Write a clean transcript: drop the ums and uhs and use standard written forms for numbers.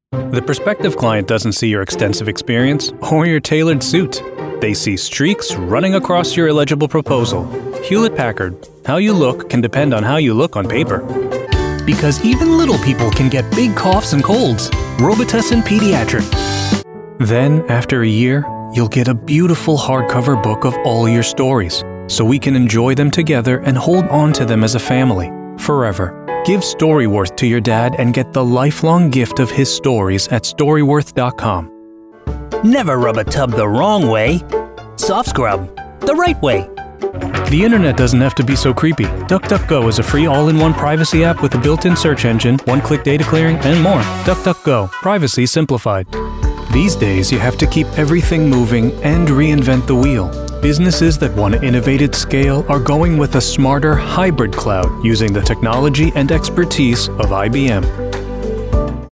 The prospective client doesn't see your extensive experience or your tailored suit. They see streaks running across your illegible proposal. Hewlett-Packard, how you look can depend on how you look on paper. Because even little people can get big coughs and colds. Robitussin Pediatric. Then, after a year, you'll get a beautiful hardcover book of all your stories, so we can enjoy them together and hold on to them as a family, forever. Give Storyworth to your dad and get the lifelong gift of his stories at Storyworth.com. Never rub a tub the wrong way. Soft scrub the right way. The internet doesn't have to be so creepy. DuckDuckGo is a free all-in-one privacy app with a built-in search engine, one-click data clearing, and more. DuckDuckGo. Privacy simplified. These days, you have to keep everything moving and reinvent the wheel. Businesses that want to innovate at scale are going with a smarter hybrid cloud using the technology and expertise of IBM.